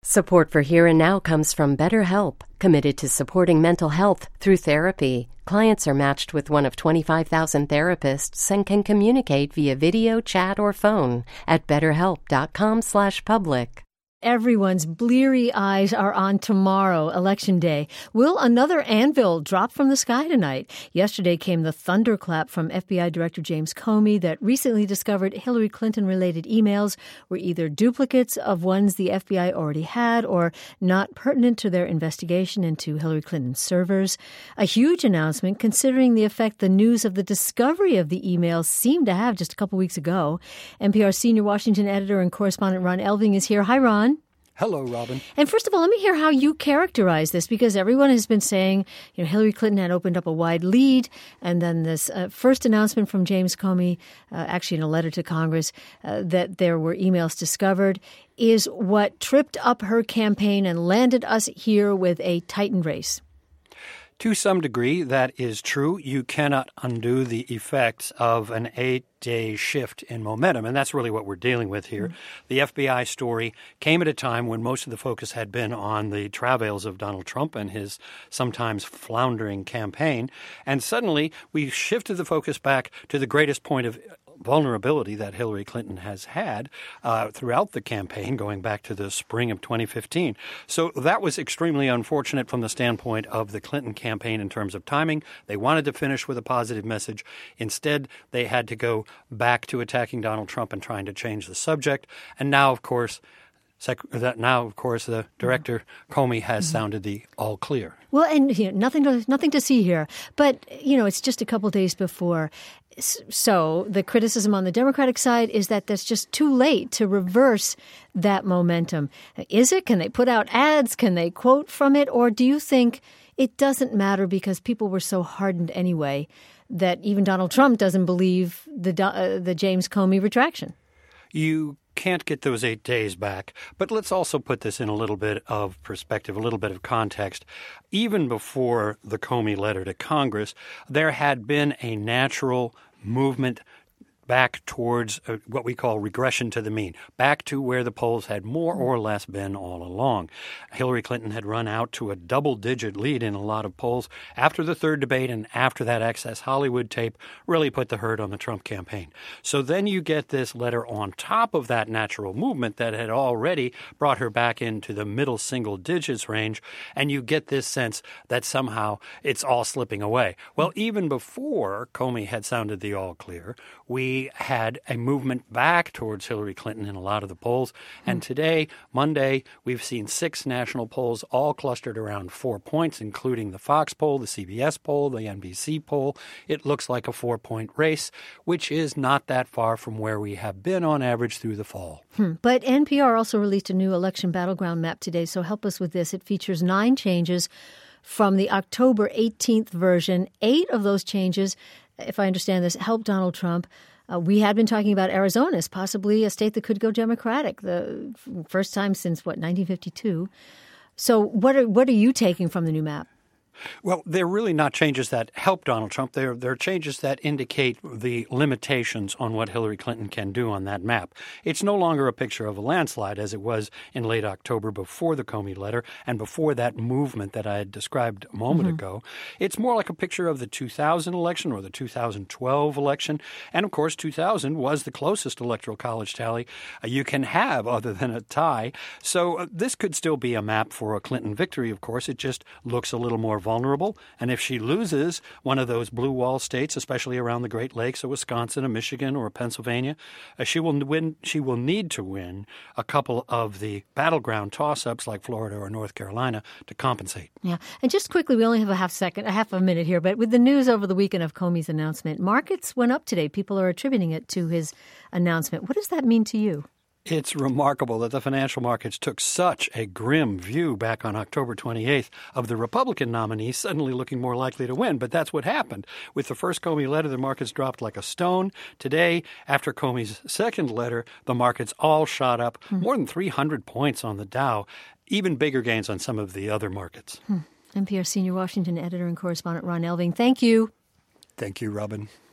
Support for Here and Now comes from BetterHelp, committed to supporting mental health through therapy. Clients are matched with one of 25,000 therapists and can communicate via video, chat, or phone at betterhelp.com/public. Everyone's bleary eyes are on tomorrow, Election Day. Will another anvil drop from the sky tonight? Yesterday came the thunderclap from FBI Director James Comey that recently discovered Hillary Clinton-related emails were either duplicates of ones the FBI already had or not pertinent to their investigation into Hillary Clinton's servers. A huge announcement considering the effect the news of the discovery of the emails seemed to have just a couple weeks ago. NPR senior Washington editor and correspondent Ron Elving is here. Hi, Ron. Hello, Robin. And first of all, let me hear how you characterize this, because everyone has been saying, Hillary Clinton had opened up a wide lead, and then this first announcement from James Comey, actually in a letter to Congress, that there were emails discovered, is what tripped up her campaign and landed us here with a tightened race. To some degree, that is true. You cannot undo the effects of an 8-day shift in momentum, and that's really what we're dealing with here. The FBI story came at a time when most of the focus had been on the travails of Donald Trump and his sometimes floundering campaign, and suddenly we shifted the focus back to the greatest point of vulnerability that Hillary Clinton has had throughout the campaign, going back to the spring of 2015. So that was extremely unfortunate from the standpoint of the Clinton campaign in terms of timing. They wanted to finish with a positive message. Instead, they had to go back to attacking Donald Trump and trying to change the subject. And now, of course, the director Comey has sounded the all clear. Well, and nothing to see here. But, it's just a couple days before. So the criticism on the Democratic side is that that's just too late to reverse that momentum. Is it? Can they put out ads? Can they quote from it? Or do you think it doesn't matter because people were so hardened anyway that even Donald Trump doesn't believe the James Comey retraction? You can't get those 8 days back. But let's also put this in a little bit of perspective, a little bit of context. Even before the Comey letter to Congress, there had been a natural movement back towards what we call regression to the mean, back to where the polls had more or less been all along. Hillary Clinton had run out to a double-digit lead in a lot of polls after the third debate, and after that Access Hollywood tape really put the hurt on the Trump campaign. So then you get this letter on top of that natural movement that had already brought her back into the middle single digits range, and you get this sense that somehow it's all slipping away. Well, even before Comey had sounded the all clear, we had a movement back towards Hillary Clinton in a lot of the polls. And today, Monday, we've seen 6 national polls all clustered around 4 points, including the Fox poll, the CBS poll, the NBC poll. It looks like a 4-point race, which is not that far from where we have been on average through the fall. But NPR also released a new election battleground map today, so help us with this. It features 9 changes from the October 18th version. 8 of those changes, if I understand this, help Donald Trump. We had been talking about Arizona as possibly a state that could go Democratic, the first time since, 1952. So what are you taking from the new map? Well, they're really not changes that help Donald Trump. They're changes that indicate the limitations on what Hillary Clinton can do on that map. It's no longer a picture of a landslide as it was in late October before the Comey letter and before that movement that I had described a moment ago. It's more like a picture of the 2000 election or the 2012 election. And, of course, 2000 was the closest electoral college tally you can have other than a tie. So this could still be a map for a Clinton victory, of course. It just looks a little more vulnerable. And if she loses one of those blue wall states, especially around the Great Lakes, a Wisconsin, a Michigan, or a Pennsylvania, she will need to win a couple of the battleground toss-ups like Florida or North Carolina to compensate. Yeah. And just quickly, we only have a half a minute here, but with the news over the weekend of Comey's announcement, markets went up today. People are attributing it to his announcement. What does that mean to you? It's remarkable that the financial markets took such a grim view back on October 28th of the Republican nominee suddenly looking more likely to win. But that's what happened. With the first Comey letter, the markets dropped like a stone. Today, after Comey's second letter, the markets all shot up more than 300 points on the Dow, even bigger gains on some of the other markets. NPR senior Washington editor and correspondent Ron Elving, thank you. Thank you, Robin.